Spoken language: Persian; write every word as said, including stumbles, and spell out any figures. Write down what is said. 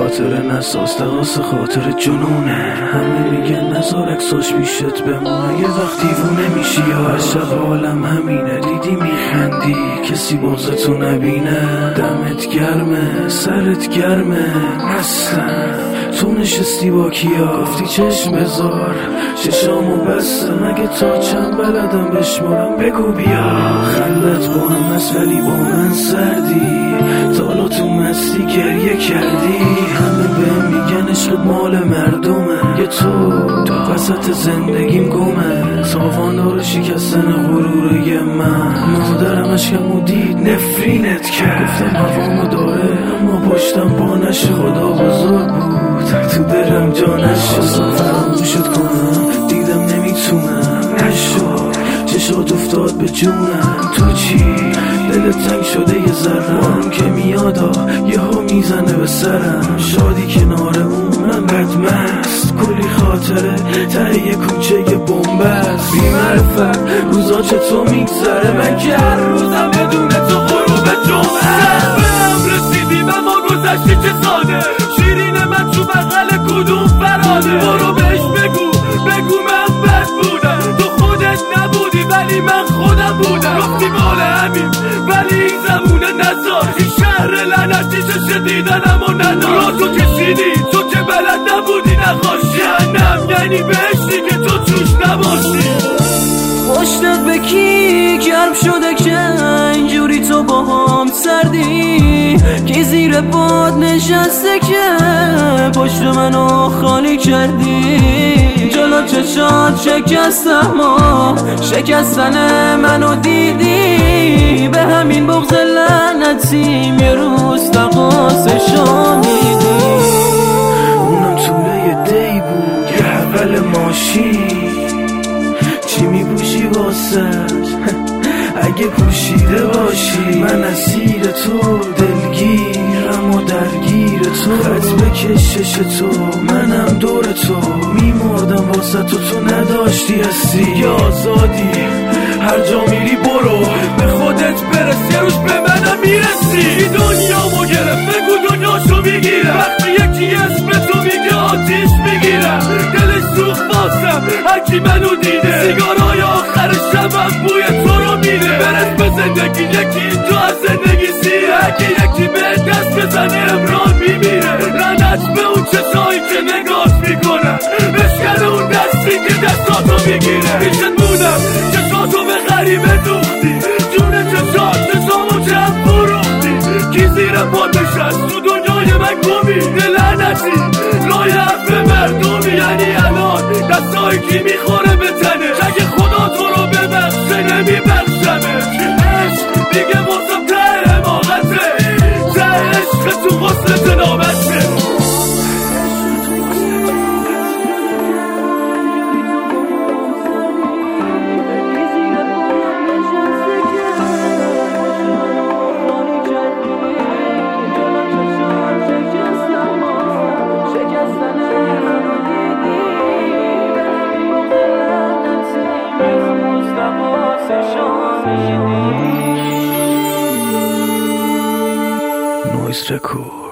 خاطر نساز تقاس خاطر جنونه. همه میگن نظر اکساش بیشت بمونه، یه وقت دیوونه میشی یا هر شب عالم همینه. دیدی میخندی کسی بغضتو نبینه، دمت گرمه سرت گرمه مستم. تو نشستی با کیا گفتی چشم بذار چشامو بسته، مگه تا چند بلدم بشمارم بگو بیا. خندت با هم هست ولی با من سردی، تالا تو مستی گریه کردی. همه به میگن عشق مال مردمه، یه تو تو وسط زندگیم گمه. تاواندار شکستن غروره من، مادرم اشکمو دید نفرینت کرد. گفتم هوامو داره اما پشتم پانش، خدا بزرگ بود تو دلم جانش. خواستم فراموشت کنم دیدم نمیتونم، نشد چشات افتاد به جونم. تو چی دلت تنگ شده یه ذره که میادا یهو میزنه به سرم. شادی کنار اون من بدمست، کلی خاطره ته یه کوچه بنبست. بی‌معرفت روزا چطور میگذره، من که هر روزم بدون تو غروب جمعه. به رسیدیم اما گذشتی چه ساده، شیرین من تو بغل کدوم فراده. برو بهش بگو بگو من بد بودم، تو خودت نبودی ولی من خودم بودم. گفتی مال همین ولی این زمونه نزار، این شهر لعنتی چه دیدنم و ندار. را تو کشیدی تو که بلد نبودی نخواشی، جهنم یعنی بهشتی که تو توش نباشی. پشتت به کی گرم شده که اینجوری تو با هم سردی، کی زیر باد نشسته که پشت منو خالی کردی. جلو چشات شکستم و شکستن منو دیدی، به همین بغض لعنتیم یه روز تقاسشو میدی. اونم طوله دی بود یه اول ماشین، چی میپوشی واسش اگه پوشیده باشی. من اسیر تو دلگیرم و درگیر تو، خط بکشش تو منم دور تو. میمردم واسه تو تو نداشتی هستی یا آزادی. هر جا میری برو به خودت برس، یه روز به منم میرسی. دنیامو گرفت بگو دنیاشو میگیره، وقتی یکی اسم تو میگه آتیش میگیرم. دلش سوخت باسم هرکی منو دیده، سیگارای آخر شبم بوی تو رو میده. برس به زندگی یکی تو از زندگی سیره، اگه یکی به دست بزنه امران میمیره. لعنت به اون چشایی که نگاش میکنم، بشکن اون دستی که دستاتو میگیره. پیشت بودم چشاتو به غریبه دوختی، جون چشات چشامو چند فروختی. کی زیر پا نشست تو دنیای من گمی، لعنتی لای حرف مردمی. یعنی الان دستایی کی میخوره به تنه، اگه خدا تو رو ببخشه نمیبخشمه. عشق دیگه واسم ته حماقته، ته عشق تو غسل جنابته. Noise Record.